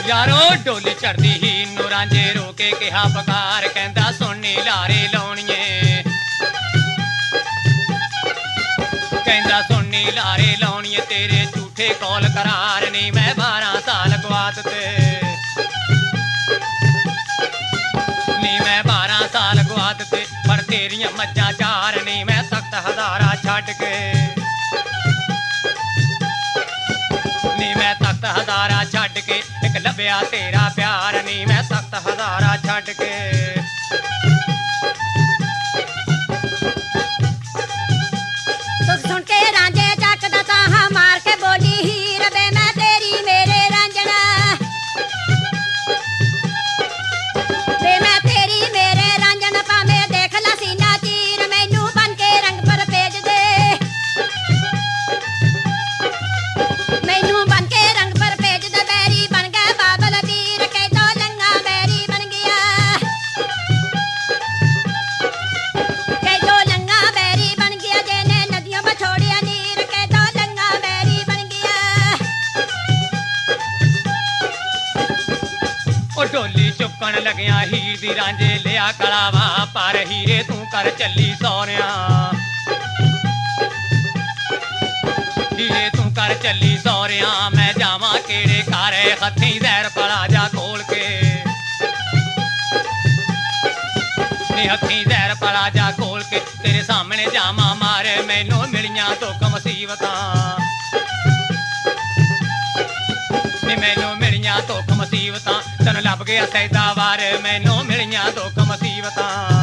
यारो डोली चढ़दी ही नू रांझे रोके कहा पकार कहंदा सुननी लारे लाउणिए कहंदा सुननी लारे लाउणिए तेरे झूठे कौल करार नी मैं 12 साल गवा दित्ते नी मैं 12 साल गवा दित्ते पर तेरियां मज्जां चार नी मैं सख्त हज़ारा छड्ड के नी मैं सख्त हज़ारा छड्ड के एक लभ्या तेरा प्यार नी मैं सख्त हज़ारा छड्ड के दुख सुन के रांझे जकदा ताहा मार के बोली हीर वे मैं तेरी मेरे रांझना वे मैं तेरी मेरे रांझन भावें देख ला सीना चीर मैनू बन के रंग पर भेज दे मैनू बन के रंग पर भेज दे बैरी बन गए बाबल वीर के दो लंगा बैरी बन गया के दो लंगा बैरी बन गया जेने नदियों में छोड़िया नीर के दो लंगा बैरी बन गया ओ डोली चुकन लग्या हीर दी रांझे लिया कलावा पर हीरे तू कर चली सौरिया हीरे तू कर चली सौरिया मैं जावा केड़े घर हथी जहर पड़ा जा खोल के नी हथी जहर पड़ा जा खोल के तेरे सामने जामा मारे मैनू मिलियां दुख मुसीबतां नी मैनू मिलियां दुख मुसीबतां तैनूं लभ गया सैदा वार मैनू मिलियां दुख मुसीबतां